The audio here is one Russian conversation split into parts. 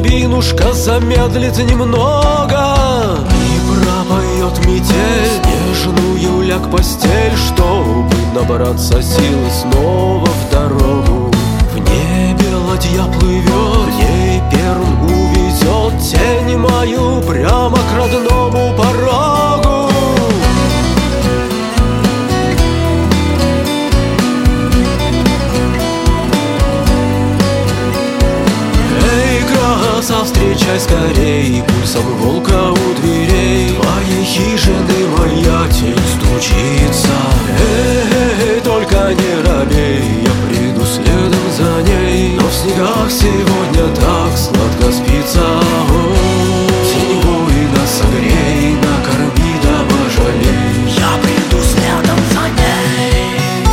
рябинушка замедлит немного и пропоет метель снежную ляг постель, чтобы набраться сил снова в дорогу. В небе ладья плывет, в ней первым увезет тень мою прямо к родному порогу. Встречай скорей, пульсом волка у дверей твоей хижины моя тень стучится. Эй, только не робей, я приду следом за ней. Но в снегах сегодня так сладко спится. Тень воина согрей, накорми да пожалей. Я приду следом за ней.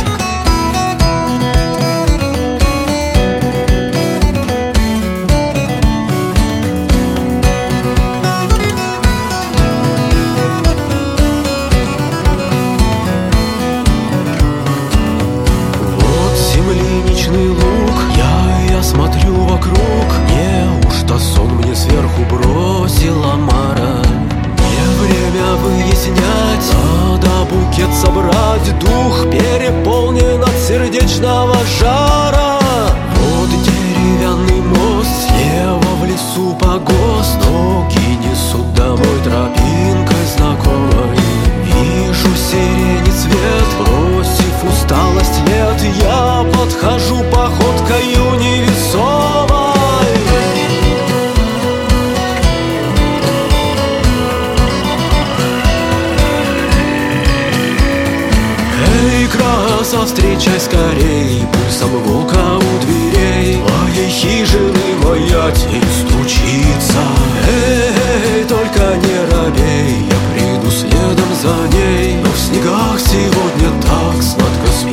Смотрю вокруг, неужто сон мне сверху бросила Мара? Не время выяснять, надо букет собрать. Дух переполнен от сердечного жара. Вот деревянный мост, слева в лесу погост. Ноги несут домой тропинкой знакомой. Вижу сирени цвет, бросив усталость лет, я подхожу походкою невесомой. Эй, краса, встречай скорей, пульсом волка у дверей моей хижины моя тень стучится. Эй, только не робей, я приду следом за ней. Но в снегах сегодня так сладко спится.